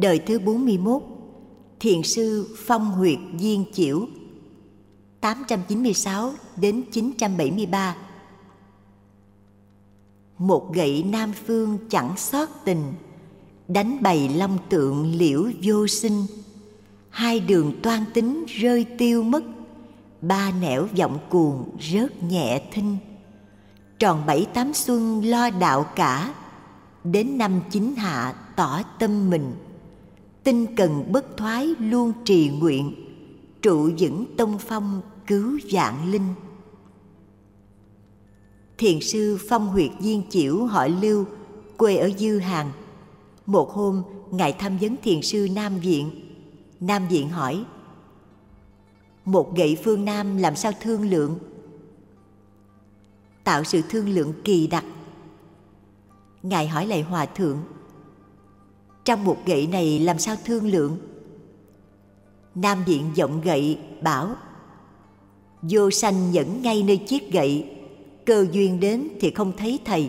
Đời thứ 41, Thiền sư Phong Huyệt Viên Chiểu, 896 đến 973. Một gậy Nam Phương chẳng xót tình, đánh bày long tượng liễu vô sinh. Hai đường toan tính rơi tiêu mất, ba nẻo vọng cuồng rớt nhẹ thinh. Tròn 7-8 xuân lo đạo cả, đến năm 9 hạ tỏ tâm mình. Tinh cần bất thoái luôn trì nguyện, trụ vững tông phong cứu vạn linh. Thiền sư Phong Huyệt Viên Chiểu họ Lưu, quê ở Dư Hàng. Một hôm, ngài tham vấn thiền sư Nam Viện. Nam Viện hỏi: một gậy phương Nam làm sao thương lượng? Tạo sự thương lượng kỳ đặc. Ngài hỏi lại hòa thượng: trong một gậy này làm sao thương lượng? Nam Viện giọng gậy bảo: vô sanh nhẫn ngay nơi chiếc gậy, cơ duyên đến thì không thấy thầy.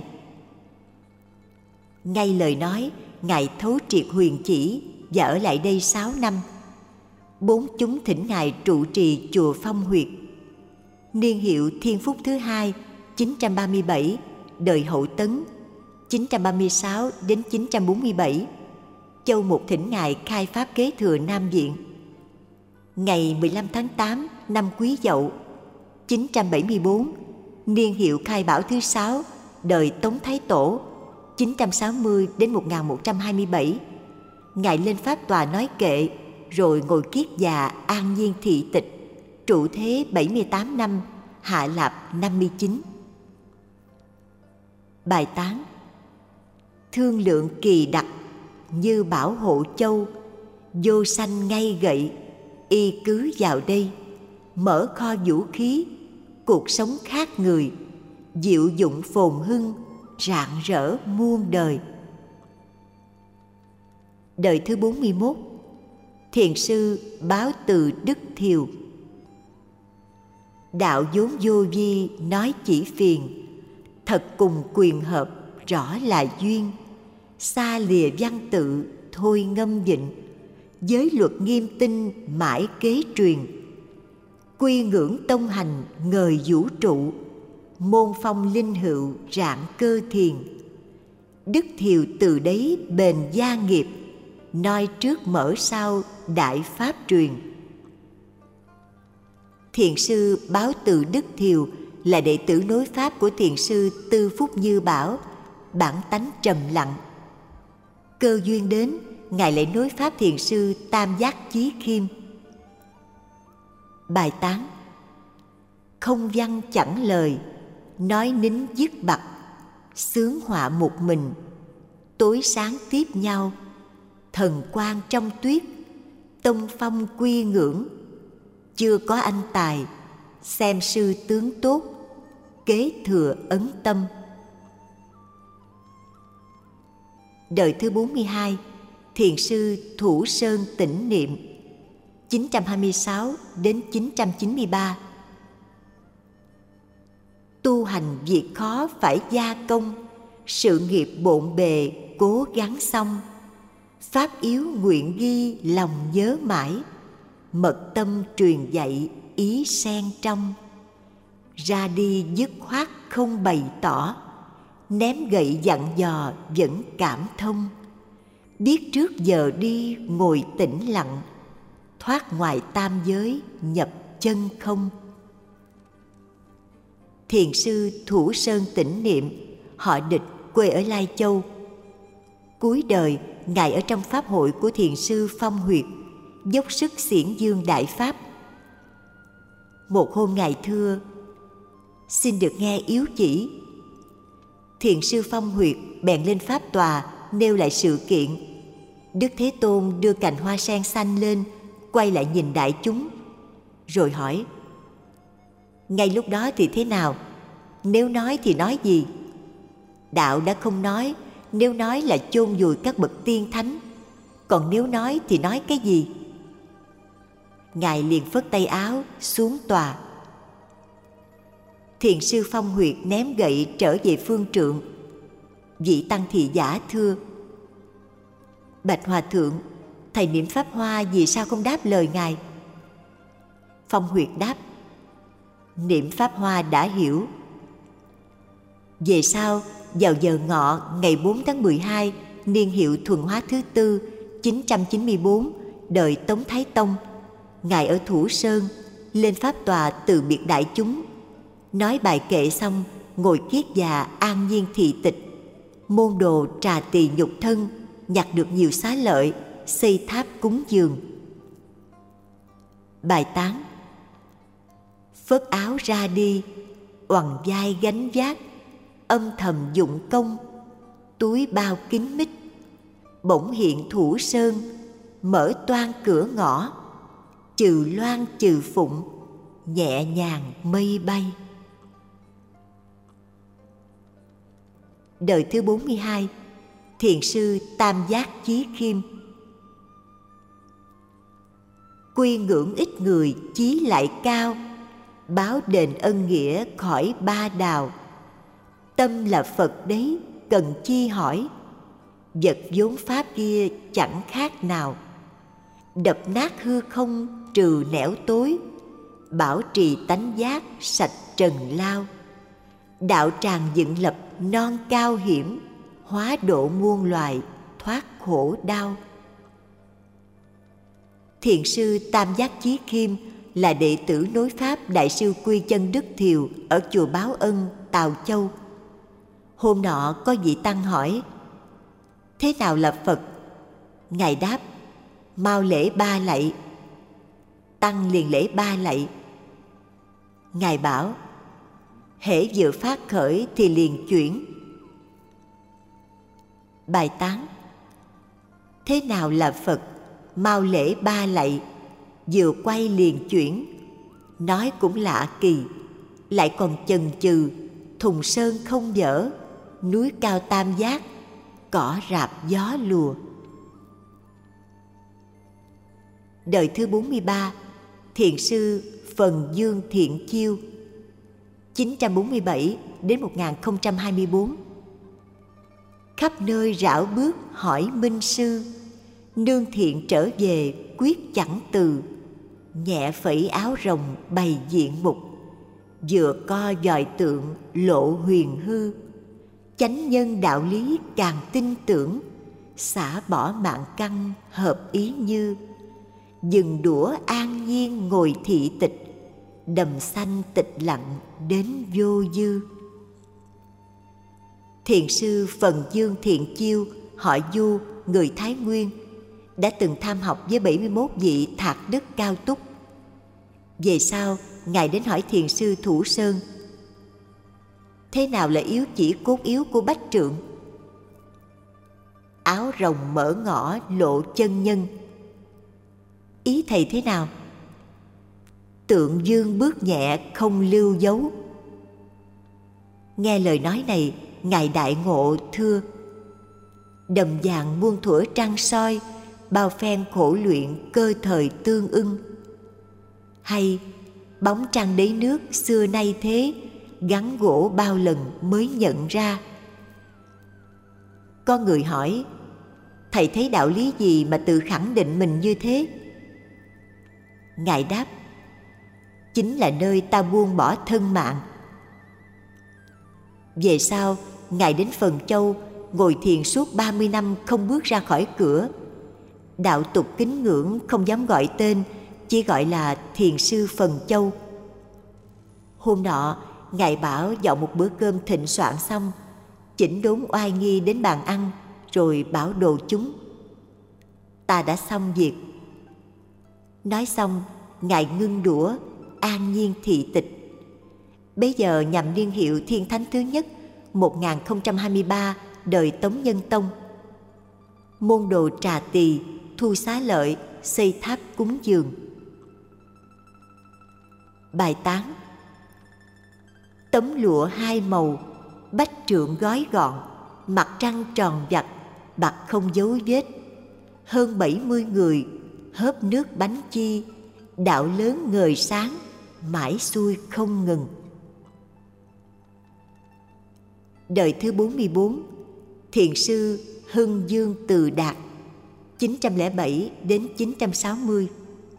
Ngay lời nói, ngài thấu triệt huyền chỉ và ở lại đây 6 năm. Bốn chúng thỉnh ngài trụ trì chùa Phong Huyệt. Niên hiệu Thiên Phúc thứ 2, 937, đời Hậu Tấn, 936 đến 947. Châu Mục thỉnh ngài khai pháp kế thừa Nam Viện. Ngày 15 tháng 8 năm Quý Dậu, 974, niên hiệu Khai Bảo thứ 6, đời Tống Thái Tổ, 960 đến 1127. Ngài lên pháp tòa nói kệ, rồi ngồi kiết già an nhiên thị tịch, trụ thế 78 năm, hạ lạp 59. Bài tán: thương lượng kỳ đặc, như bảo hộ châu, vô sanh ngay gậy, y cứ vào đây, mở kho vũ khí, cuộc sống khác người, diệu dụng phồn hưng, rạng rỡ muôn đời. Đời thứ 41, Thiền sư Báo Từ Đức Thiều. Đạo vốn vô vi nói chỉ phiền, thật cùng quyền hợp rõ là duyên. Xa lìa văn tự thôi ngâm vịnh, giới luật nghiêm tinh mãi kế truyền. Quy ngưỡng tông hành ngời vũ trụ, môn phong linh hữu rạng cơ thiền. Đức Thiều từ đấy bền gia nghiệp, noi trước mở sau đại pháp truyền. Thiền sư Báo Từ Đức Thiều là đệ tử nối pháp của thiền sư Tư Phúc Như Bảo, bản tánh trầm lặng. Cơ duyên đến, ngài lại nối pháp thiền sư Tam Giác Chí Khiêm. Bài tán: không văn chẳng lời, nói nín dứt bặt, sướng họa một mình, tối sáng tiếp nhau. Thần quang trong tuyết, tông phong quy ngưỡng. Chưa có anh tài, xem sư tướng tốt, kế thừa ấn tâm. Đời thứ 42, Thiền sư Thủ Sơn Tĩnh Niệm, 926 đến 993. Tu hành việc khó phải gia công, sự nghiệp bộn bề cố gắng xong. Pháp yếu nguyện ghi lòng nhớ mãi, mật tâm truyền dạy ý sen trong. Ra đi dứt khoát không bày tỏ, ném gậy dặn dò vẫn cảm thông. Biết trước giờ đi ngồi tĩnh lặng, thoát ngoài tam giới nhập chân không. Thiền sư Thủ Sơn Tĩnh Niệm, họ Địch, quê ở Lai Châu. Cuối đời, ngài ở trong pháp hội của thiền sư Phong Huyệt, dốc sức xiển dương đại pháp. Một hôm ngài thưa: xin được nghe yếu chỉ. Thiền sư Phong Huyệt bèn lên pháp tòa nêu lại sự kiện. Đức Thế Tôn đưa cành hoa sen xanh lên, quay lại nhìn đại chúng, rồi hỏi: ngay lúc đó thì thế nào? Nếu nói thì nói gì? Đạo đã không nói, nếu nói là chôn vùi các bậc tiên thánh, còn nếu nói thì nói cái gì? Ngài liền phất tay áo xuống tòa. Thiền sư Phong Huyệt ném gậy trở về phương trượng. Vị tăng thị giả thưa: bạch hòa thượng, thầy Niệm Pháp Hoa vì sao không đáp lời ngài? Phong Huyệt đáp: Niệm Pháp Hoa đã hiểu. Về sau, vào giờ ngọ ngày 4 tháng 12, niên hiệu Thuần Hóa thứ tư, 994, đời Tống Thái Tông, ngài ở Thủ Sơn lên pháp tòa từ biệt đại chúng, nói bài kệ xong, ngồi kiết già an nhiên thị tịch, môn đồ trà tỳ nhục thân, nhặt được nhiều xá lợi, xây tháp cúng dường. Bài tán: phất áo ra đi, oằn vai gánh vác, âm thầm dụng công, túi bao kín mít, bỗng hiện Thủ Sơn, mở toang cửa ngõ, trừ loan trừ phụng, nhẹ nhàng mây bay. Đời thứ 42, Thiền sư Tam Giác Chí Khiêm. Quy ngưỡng ít người chí lại cao, báo đền ân nghĩa khỏi ba đào. Tâm là Phật đấy, cần chi hỏi, vật vốn pháp kia chẳng khác nào. Đập nát hư không trừ nẻo tối, bảo trì tánh giác sạch trần lao. Đạo tràng dựng lập non cao hiểm, hóa độ muôn loài thoát khổ đau. Thiền sư Tam Giác Chí Khiêm là đệ tử nối pháp Đại sư Quy Chân Đức Thiều ở chùa Báo Ân, Tào Châu. Hôm nọ có vị tăng hỏi: thế nào là Phật? Ngài đáp: mau lễ ba lạy. Tăng liền lễ ba lạy. Ngài bảo: hễ vừa phát khởi thì liền chuyển. Bài tán: thế nào là Phật? Mau lễ ba lạy, vừa quay liền chuyển. Nói cũng lạ kỳ, lại còn chần chừ. Thùng sơn không dở, núi cao tam giác, cỏ rạp gió lùa. Đời thứ 43, Thiền sư Phần Dương Thiện Chiêu, 947 đến 1024. Khắp nơi rảo bước hỏi minh sư, nương thiện trở về quyết chẳng từ. Nhẹ phẩy áo rồng bày diện mục, vừa co dòi tượng lộ huyền hư. Chánh nhân đạo lý càng tin tưởng, xả bỏ mạng căn hợp ý như. Dừng đũa an nhiên ngồi thị tịch, đầm xanh tịch lặng đến vô dư. Thiền sư Phần Dương Thiện Chiêu, họ Du, người Thái Nguyên, đã từng tham học với 71 vị thạc đức cao túc. Về sau, ngài đến hỏi thiền sư Thủ Sơn: thế nào là yếu chỉ cốt yếu của bách trượng? Áo rồng mở ngõ lộ chân nhân. Ý thầy thế nào? Tượng dương bước nhẹ không lưu dấu. Nghe lời nói này, ngài đại ngộ thưa: đầm vàng muôn thuở trăng soi, bao phen khổ luyện cơ thời tương ưng. Hay bóng trăng đáy nước xưa nay thế, gắn gỗ bao lần mới nhận ra. Có người hỏi: thầy thấy đạo lý gì mà tự khẳng định mình như thế? Ngài đáp: chính là nơi ta buông bỏ thân mạng. Về sau, ngài đến Phần Châu, ngồi thiền suốt 30 năm không bước ra khỏi cửa. Đạo tục kính ngưỡng không dám gọi tên, chỉ gọi là thiền sư Phần Châu. Hôm nọ, ngài bảo dọn một bữa cơm thịnh soạn xong, chỉnh đốn oai nghi đến bàn ăn, rồi bảo đồ chúng: ta đã xong việc. Nói xong, ngài ngưng đũa, an nhiên thị tịch. Bấy giờ nhằm niên hiệu Thiên Thánh thứ nhất, 1023, đời Tống Nhân Tông. Môn đồ trà tỳ, thu xá lợi, xây tháp cúng dường. Bài tán: tấm lụa hai màu, bách trượng gói gọn, mặt trăng tròn vặt, bạc không dấu vết. Hơn 70 người, hớp nước bánh chi, đạo lớn ngời sáng, mãi xuôi không ngừng. Đời thứ 44, Thiền sư Hưng Dương Từ Đạt, 907 đến 960.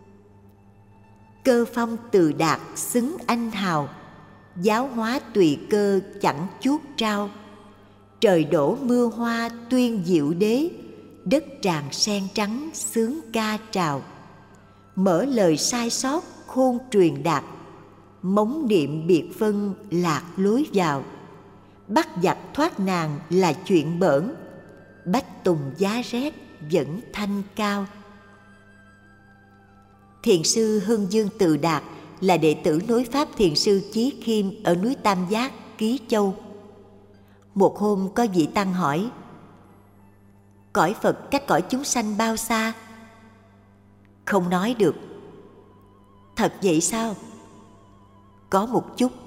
Cơ phong từ đạt xứng anh hào, giáo hóa tùy cơ chẳng chuốt trao. Trời đổ mưa hoa tuyên diệu đế, đất tràn sen trắng sướng ca trào. Mở lời sai sót khôn truyền đạt, mống niệm biệt vân lạc lối vào. Bắt giặc thoát nạn là chuyện bỡn, bách tùng giá rét vẫn thanh cao. Thiền sư Hưng Dương Từ Đạt là đệ tử nối pháp thiền sư Chí Khiêm ở núi Tam Giác, Ký Châu. Một hôm có vị tăng hỏi: cõi Phật cách cõi chúng sanh bao xa? Không nói được. Thật vậy sao? Có một chút.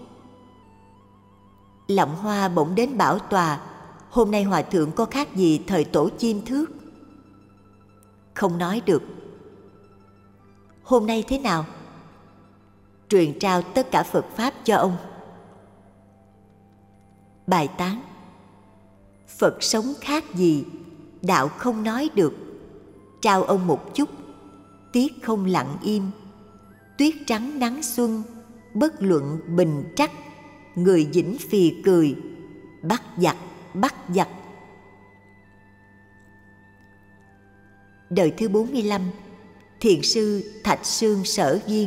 Lọng Hoa bỗng đến bảo tòa: hôm nay hòa thượng có khác gì thời tổ chim thước? Không nói được. Hôm nay thế nào? Truyền trao tất cả Phật Pháp cho ông. Bài tán: Phật sống khác gì, đạo không nói được. Trao ông một chút, tiết không lặng im. Tuyết trắng nắng xuân, bất luận bình trắc. Người dĩnh phì cười, bắt giặc, bắt giặc. Đời thứ 45, thiền sư Thạch Sương Sở Viên,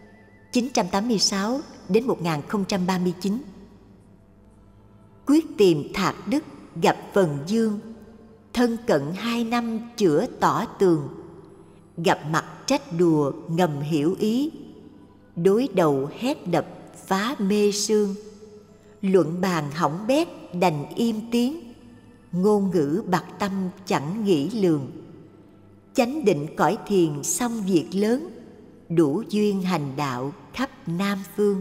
986 đến 1039. Quyết tìm Thạc Đức gặp Phần Dương, thân cận 2 năm chữa tỏ tường. Gặp mặt trách đùa ngầm hiểu ý, đối đầu hét đập phá mê sương. Luận bàn hỏng bét đành im tiếng, ngôn ngữ bạc tâm chẳng nghĩ lường. Chánh định cõi thiền xong việc lớn, đủ duyên hành đạo khắp Nam Phương.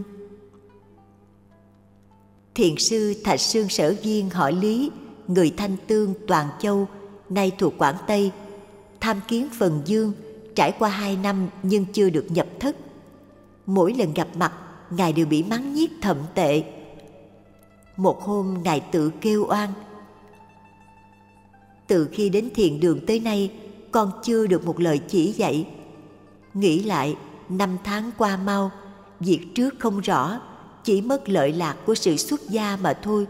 Thiền sư Thạch Sương Sở Viên họ Lý, người Thanh Tương, Toàn Châu, nay thuộc Quảng Tây, tham kiến Phần Dương, trải qua 2 năm nhưng chưa được nhập thất. Mỗi lần gặp mặt, Ngài đều bị mắng nhiếc thậm tệ. Một hôm Ngài tự kêu oan: từ khi đến thiền đường tới nay, con chưa được một lời chỉ dạy. Nghĩ lại, 5 tháng qua mau, việc trước không rõ, chỉ mất lợi lạc của sự xuất gia mà thôi.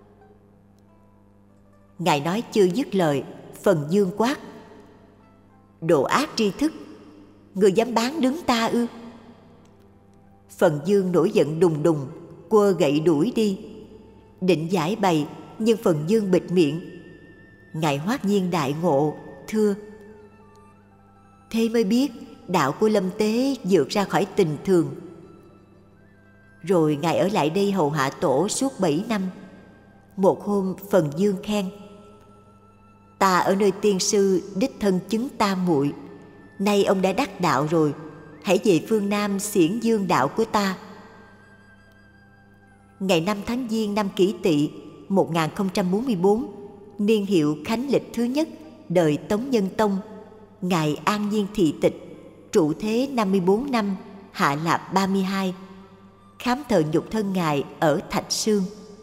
Ngài nói chưa dứt lời, Phần Dương quát: đồ ác tri thức, người dám bán đứng ta ư? Phần Dương nổi giận đùng đùng, quơ gậy đuổi đi. Định giải bày, nhưng Phần Dương bịt miệng. Ngài Hoát Nhiên đại ngộ, thưa: thế mới biết đạo của Lâm Tế vượt ra khỏi tình thường. Rồi Ngài ở lại đây hầu hạ tổ suốt 7 năm. Một hôm Phần Dương khen: ta ở nơi tiên sư đích thân chứng tam muội, nay ông đã đắc đạo rồi, hãy về phương Nam xiển dương đạo của ta. Ngày 5 tháng Giêng năm Kỷ Tỵ 1044, niên hiệu khánh lịch thứ nhất đời Tống Nhân Tông, Ngài an nhiên thị tịch, trụ thế 54 năm, hạ lạp 32, khám thờ nhục thân Ngài ở Thạch Sương.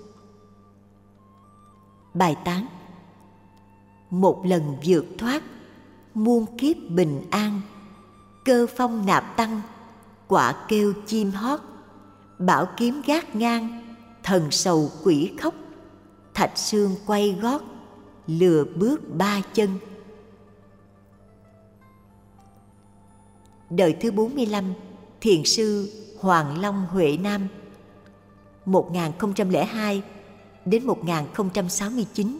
Bài tán: một lần vượt thoát, muôn kiếp bình an. Cơ phong nạp tăng, quả kêu chim hót. Bảo kiếm gác ngang, thần sầu quỷ khóc. Thạch Sương quay gót, lừa bước 3 chân. Đời thứ 45, thiền sư Hoàng Long Huệ Nam, 1002 đến 1069.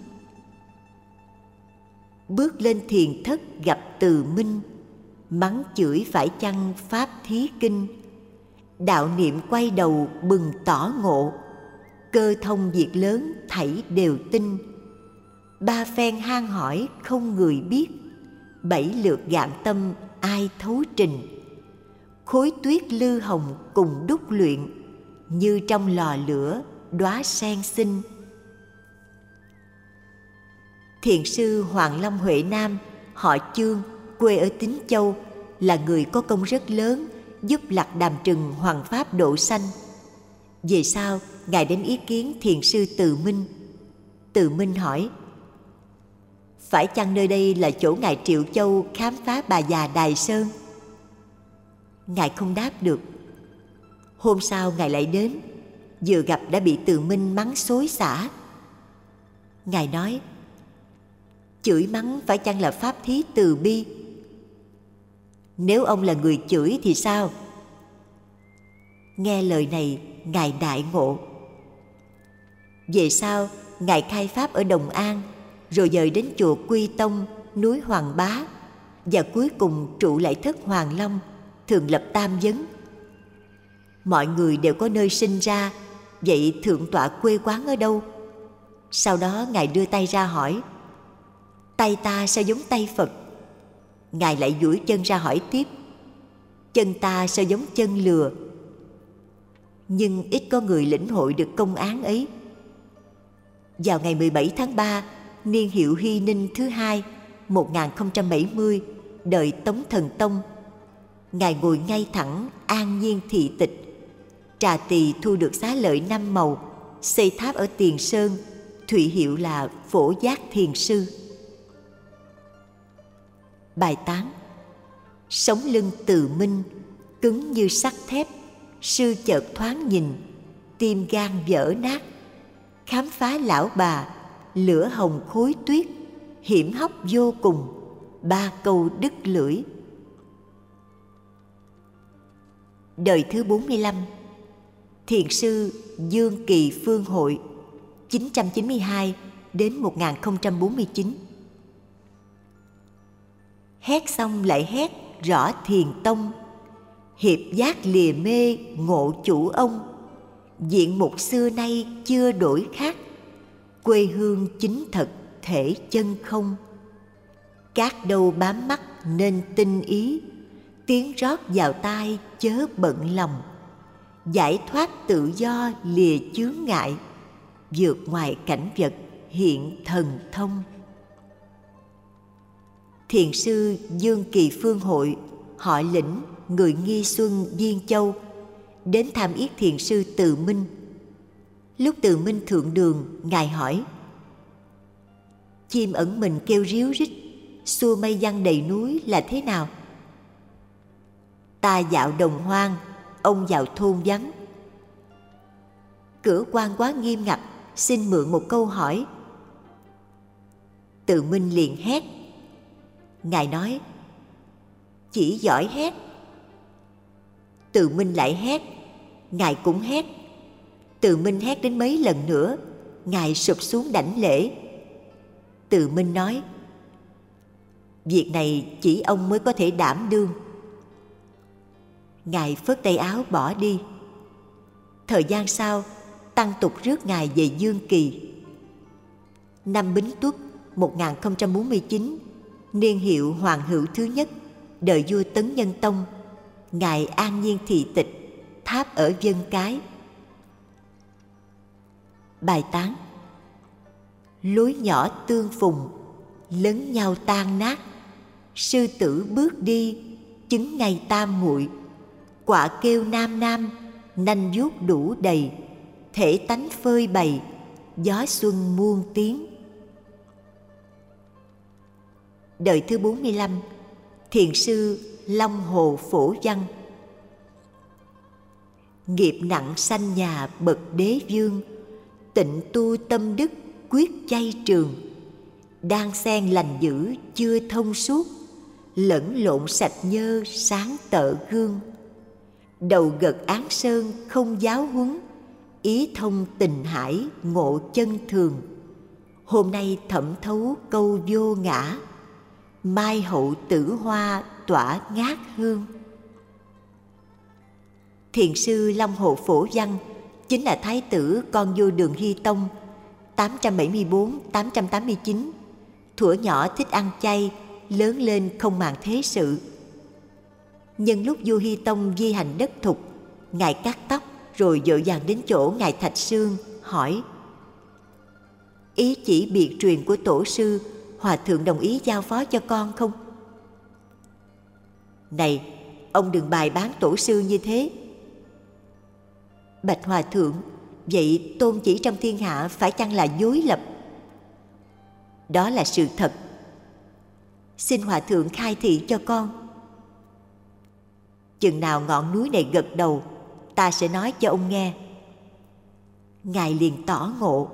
Bước lên thiền thất gặp Từ Minh, mắng chửi phải chăng pháp thí kinh. Đạo niệm quay đầu bừng tỏ ngộ, cơ thông việc lớn thảy đều tin. 3 phen hang hỏi không người biết, 7 lượt gạn tâm ai thấu trình. Khối tuyết lư hồng cùng đúc luyện, như trong lò lửa đóa sen xinh. Thiền sư Hoàng Long Huệ Nam, họ Chương, quê ở Tín Châu, là người có công rất lớn, giúp Lạc Đàm Trừng hoằng pháp độ sanh. Về sau, Ngài đến ý kiến thiền sư Từ Minh. Từ Minh hỏi: Phải chăng nơi đây là chỗ Ngài Triệu Châu khám phá bà già Đài Sơn? Ngài không đáp được. Hôm sau Ngài lại đến, vừa gặp đã bị Từ Minh mắng xối xả. Ngài nói: chửi mắng phải chăng là pháp thí từ bi? Nếu ông là người chửi thì sao? Nghe lời này, Ngài đại ngộ. Về sau, Ngài khai pháp ở Đồng An, rồi dời đến chùa Quy Tông, núi Hoàng Bá, và cuối cùng trụ lại thất Hoàng Long, thường lập tam vấn. Mọi người đều có nơi sinh ra, vậy thượng tọa quê quán ở đâu? Sau đó Ngài đưa tay ra hỏi: tay ta sao giống tay Phật? Ngài lại duỗi chân ra hỏi tiếp: chân ta sao giống chân lừa? Nhưng ít có người lĩnh hội được công án ấy. Vào ngày 17 tháng 3, niên hiệu Hy Ninh thứ hai, 1070, đời Tống Thần Tông, Ngài ngồi ngay thẳng, an nhiên thị tịch. Trà Tỳ thu được xá lợi 5 màu, xây tháp ở Tiền Sơn, thụy hiệu là Phổ Giác Thiền Sư. Bài tán: sống lưng Từ Minh cứng như sắt thép, sư chợt thoáng nhìn, tim gan vỡ nát. Khám phá lão bà, lửa hồng khối tuyết, hiểm hóc vô cùng, 3 câu đứt lưỡi. Đời thứ 45, Thiền sư Dương Kỳ Phương Hội, 992 đến 1049. Hét xong lại hét rõ thiền tông, hiệp giác lìa mê ngộ chủ ông. Diện mục xưa nay chưa đổi khác, quê hương chính thật thể chân không. Các đâu bám mắt nên tinh ý, tiếng rót vào tai chớ bận lòng. Giải thoát tự do lìa chướng ngại, vượt ngoài cảnh vật hiện thần thông. Thiền sư Dương Kỳ Phương Hội, họ Lĩnh, người Nghi Xuân, Viên Châu, đến tham yết thiền sư Từ Minh. Lúc Từ Minh thượng đường, Ngài hỏi: chim ẩn mình kêu ríu rít, xua mây giăng đầy núi là thế nào? Ta dạo đồng hoang, ông vào thôn vắng. Cửa quan quá nghiêm ngặt, xin mượn một câu hỏi. Từ Minh liền hét. Ngài nói: chỉ giỏi hét. Từ Minh lại hét, Ngài cũng hét. Từ Minh hét đến mấy lần nữa, Ngài sụp xuống đảnh lễ. Từ Minh nói: việc này chỉ ông mới có thể đảm đương. Ngài phất tay áo bỏ đi. Thời gian sau, tăng tục rước Ngài về Dương Kỳ. Năm Bính Tuất 1049, niên hiệu Hoàng Hữu thứ nhất, đời vua Tấn Nhân Tông, Ngài an nhiên thị tịch, tháp ở Vân Cái. Bài tán: lối nhỏ tương phùng, lấn nhau tan nát. Sư tử bước đi, chứng ngay tam muội. Quạ kêu nam nam, nanh vuốt đủ đầy. Thể tánh phơi bày, gió xuân muôn tiếng. Đời thứ 45, Thiền sư Long Hồ Phổ Văn. Nghiệp nặng sanh nhà bậc đế vương, tịnh tu tâm đức quyết chay trường. Đang xen lành dữ chưa thông suốt, lẫn lộn sạch nhơ sáng tợ gương. Đầu gật án sơn không giáo huấn, ý thông tình hải ngộ chân thường. Hôm nay thẩm thấu câu vô ngã, mai hậu tử hoa tỏa ngát hương. Thiền sư Long Hồ Phổ Văn chính là thái tử con vua Đường Hy Tông 874-889. Thuở nhỏ thích ăn chay, lớn lên không màng thế sự. Nhân lúc vua Hy Tông di hành đất thục, Ngài cắt tóc rồi vội vàng đến chỗ Ngài Thạch Sương hỏi: ý chỉ biệt truyền của tổ sư, hòa thượng đồng ý giao phó cho con không? Này, ông đừng bài bán tổ sư như thế. Bạch hòa thượng, vậy tôn chỉ trong thiên hạ phải chăng là dối lập? Đó là sự thật, Xin hòa thượng khai thị cho con. Chừng nào ngọn núi này gật đầu, ta sẽ nói cho ông nghe. Ngài liền tỏ ngộ.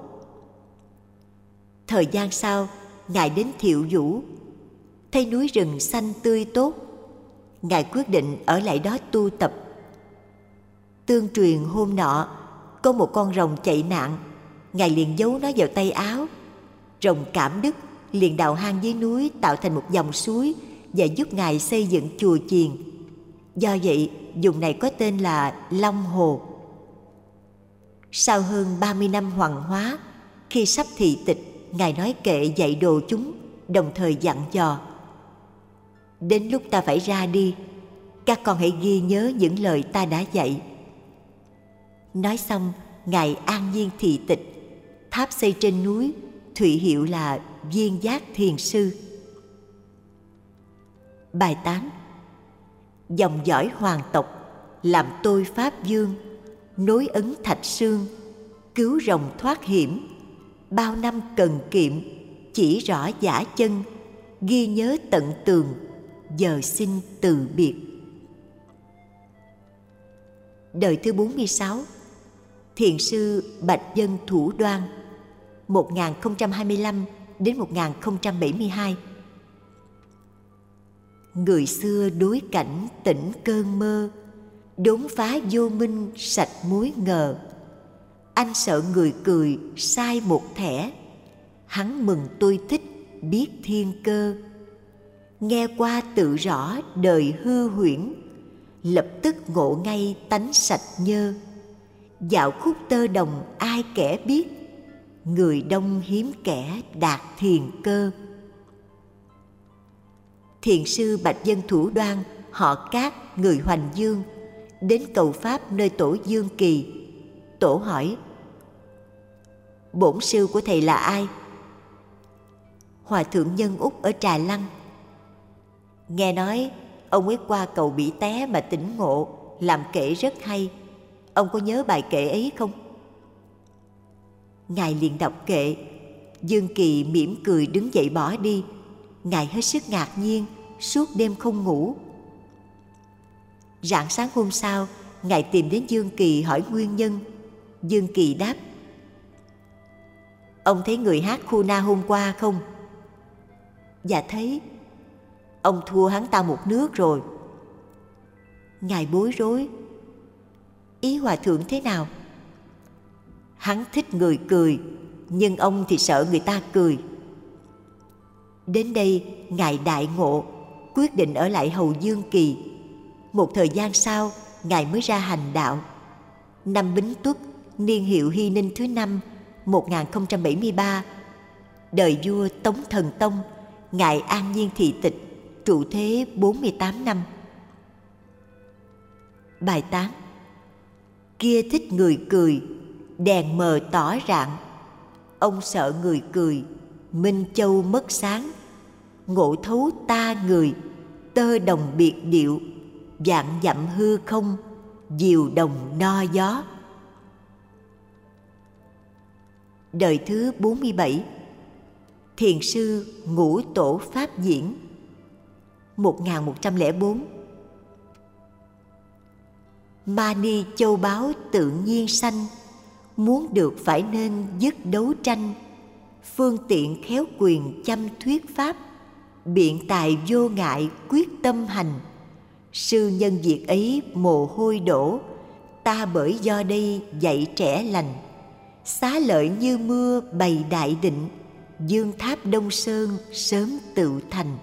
Thời gian sau, Ngài đến Thiệu Vũ, thấy núi rừng xanh tươi tốt. Ngài quyết định ở lại đó tu tập. Tương truyền hôm nọ, có một con rồng chạy nạn. Ngài liền giấu nó vào tay áo. Rồng cảm đức, liền đào hang dưới núi tạo thành một dòng suối và giúp Ngài xây dựng chùa chiền. Do vậy, vùng này có tên là Long Hồ. Sau hơn 30 năm hoàng hóa, khi sắp thị tịch, Ngài nói kệ dạy đồ chúng, đồng thời dặn dò: đến lúc ta phải ra đi, các con hãy ghi nhớ những lời ta đã dạy. Nói xong, Ngài an nhiên thị tịch. Tháp xây trên núi, thụy hiệu là Viên Giác Thiền Sư. Bài 8. Dòng dõi hoàng tộc, làm tôi Pháp Vương, nối ấn thạch xương, cứu rồng thoát hiểm. Bao năm cần kiệm, chỉ rõ giả chân, ghi nhớ tận tường, giờ xin từ biệt. Đời thứ 46, Thiền sư Bạch Dân Thủ Đoan, 1025 đến 1072. Người xưa đối cảnh tỉnh cơn mơ, đốn phá vô minh sạch mối ngờ. Anh sợ người cười sai một thẻ, hắn mừng tôi thích biết thiên cơ. Nghe qua tự rõ đời hư huyễn, lập tức ngộ ngay tánh sạch nhơ. Dạo khúc tơ đồng ai kẻ biết, người đông hiếm kẻ đạt thiền cơ. Thiền sư Bạch Dân Thủ Đoan, họ Cát, người Hoành Dương, đến cầu pháp nơi tổ Dương Kỳ. Tổ hỏi: bổn sư của thầy là ai? Hòa thượng Nhân Úc ở Trà Lăng. Nghe nói ông ấy qua cầu bị té mà tỉnh ngộ, làm kệ rất hay. Ông có nhớ bài kệ ấy không? Ngài liền đọc kệ. Dương Kỳ mỉm cười đứng dậy bỏ đi. Ngài hết sức ngạc nhiên, suốt đêm không ngủ. Rạng sáng hôm sau, Ngài tìm đến Dương Kỳ hỏi nguyên nhân. Dương Kỳ đáp: ông thấy người hát Khu Na hôm qua không? Dạ thấy. Ông thua hắn ta một nước rồi. Ngài bối rối: ý hòa thượng thế nào? Hắn thích người cười, nhưng ông thì sợ người ta cười. Đến đây, Ngài đại ngộ, quyết định ở lại hầu Dương Kỳ. Một thời gian sau, Ngài mới ra hành đạo. Năm Bính Tuất, niên hiệu Hy Ninh thứ 5, 1073, đời vua Tống Thần Tông, Ngài an nhiên thị tịch, trụ thế 48 năm. Bài 8. Kia thích người cười, đèn mờ tỏ rạng. Ông sợ người cười, Minh Châu mất sáng. Ngộ thấu ta người, tơ đồng biệt điệu. Vạn dặm hư không, diều đồng no gió. Đời thứ 47, Thiền sư Ngũ Tổ Pháp Diễn, 1104. Mani châu báu tự nhiên sanh, muốn được phải nên dứt đấu tranh. Phương tiện khéo quyền chăm thuyết pháp, biện tài vô ngại quyết tâm hành. Sư nhân việc ấy mồ hôi đổ, ta bởi do đây dạy trẻ lành. Xá lợi như mưa bày đại định, dương tháp Đông Sơn sớm tự thành.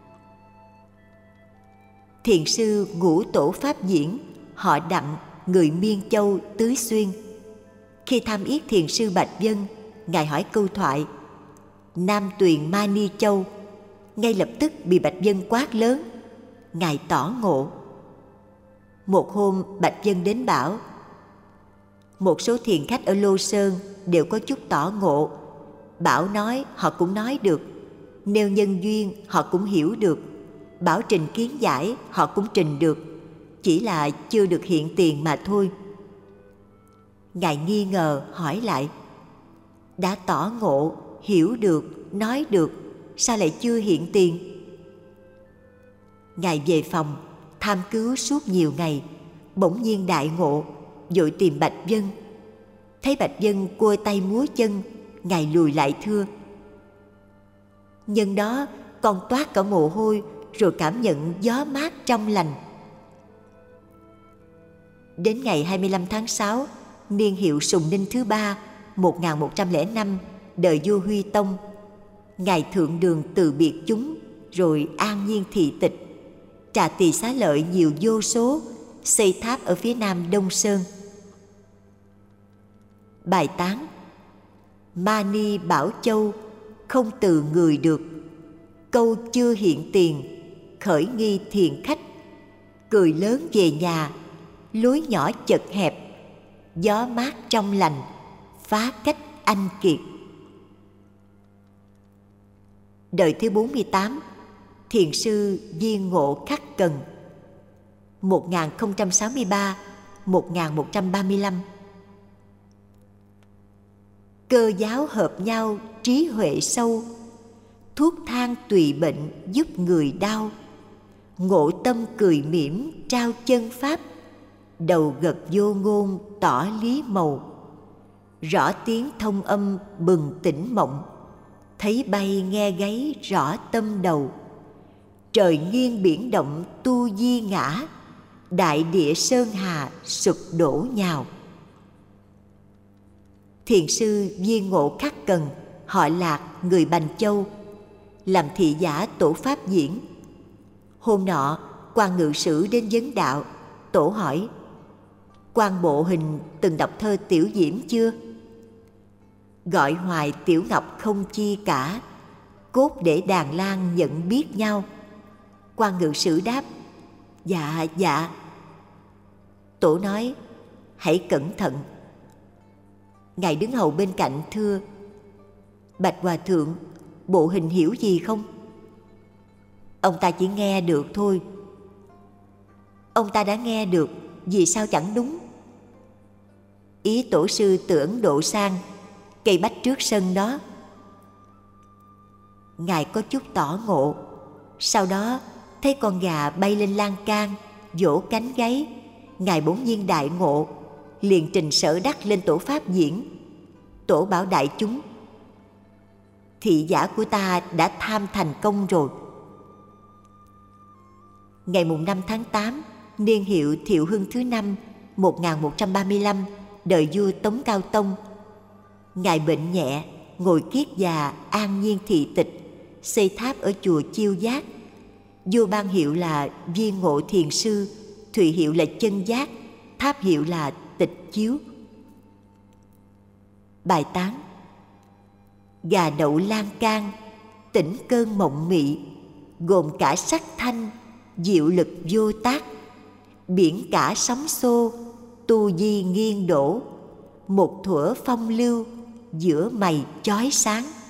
Thiền sư Ngũ Tổ Pháp Diễn, họ Đặng, người Miên Châu, Tứ Xuyên. Khi tham yết thiền sư Bạch Dân, Ngài hỏi câu thoại: Nam tuyền Mani Châu. Ngay lập tức bị Bạch Dân quát lớn. Ngài tỏ ngộ. Một hôm Bạch Dân đến bảo: một số thiền khách ở Lô Sơn đều có chút tỏ ngộ. Bảo nói họ cũng nói được, nêu nhân duyên họ cũng hiểu được, bảo trình kiến giải họ cũng trình được, chỉ là chưa được hiện tiền mà thôi. Ngài nghi ngờ hỏi lại: đã tỏ ngộ, hiểu được, nói được, sao lại chưa hiện tiền? Ngài về phòng, tham cứu suốt nhiều ngày, bỗng nhiên đại ngộ, vội tìm Bạch Vân. Thấy Bạch Vân cua tay múa chân, Ngài lùi lại thưa: nhân đó con toát cả mồ hôi, rồi cảm nhận gió mát trong lành. Đến ngày 25 tháng 6, niên hiệu Sùng Ninh thứ 3, 1105, đời vua Huy Tông, Ngài thượng đường từ biệt chúng, rồi an nhiên thị tịch, trà tỳ xá lợi nhiều vô số, xây tháp ở phía nam Đông Sơn. Bài tán: Mani Bảo Châu, không từ người được, câu chưa hiện tiền, khởi nghi thiền khách, cười lớn về nhà, lối nhỏ chật hẹp, gió mát trong lành, phá cách anh kiệt. Đời thứ 48, thiền sư Viên Ngộ Khắc Cần, 1063-1135. Cơ giáo hợp nhau trí huệ sâu, thuốc thang tùy bệnh giúp người đau. Ngộ tâm cười mỉm trao chân pháp, đầu gật vô ngôn tỏ lý màu. Rõ tiếng thông âm bừng tỉnh mộng, thấy bay nghe gáy rõ tâm đầu. Trời nghiêng biển động tu di ngã, đại địa sơn hà sụp đổ nhào. Thiền sư Viên Ngộ Khắc Cần, họ Lạc, người Bành Châu, làm thị giả tổ pháp diễn. Hôm nọ, quan ngự sử đến vấn đạo. Tổ hỏi: quan bộ hình từng đọc thơ Tiểu Diễm chưa? Gọi hoài Tiểu Ngọc không chi cả, cốt để đàn lan nhận biết nhau. Quan ngự sử đáp: dạ dạ. Tổ nói: hãy cẩn thận. Ngài đứng hầu bên cạnh thưa: bạch hòa thượng, bộ hình hiểu gì không? Ông ta chỉ nghe được thôi. Ông ta đã nghe được, vì sao chẳng đúng? Ý tổ sư từ Ấn Độ sang, cây bách trước sân đó. Ngài có chút tỏ ngộ. Sau đó thấy con gà bay lên lan can, vỗ cánh gáy. Ngài bỗng nhiên đại ngộ, liền trình Sở Đắc lên tổ pháp diễn. Tổ bảo đại chúng: thị giả của ta đã tham thành công rồi. Ngày mùng 5 tháng 8, niên hiệu Thiệu Hưng thứ 5, 1135, đời vua Tống Cao Tông, Ngài bệnh nhẹ, ngồi kiết già an nhiên thị tịch, xây tháp ở chùa Chiêu Giác. Vua ban hiệu là Viên Ngộ Thiền Sư, thụy hiệu là Chân Giác, tháp hiệu là Tịch Chiếu. Bài tán: gà đậu lan can, tỉnh cơn mộng mị, gồm cả sắc thanh, diệu lực vô tác. Biển cả sóng xô, tu di nghiêng đổ, một thuở phong lưu, giữa mày chói sáng.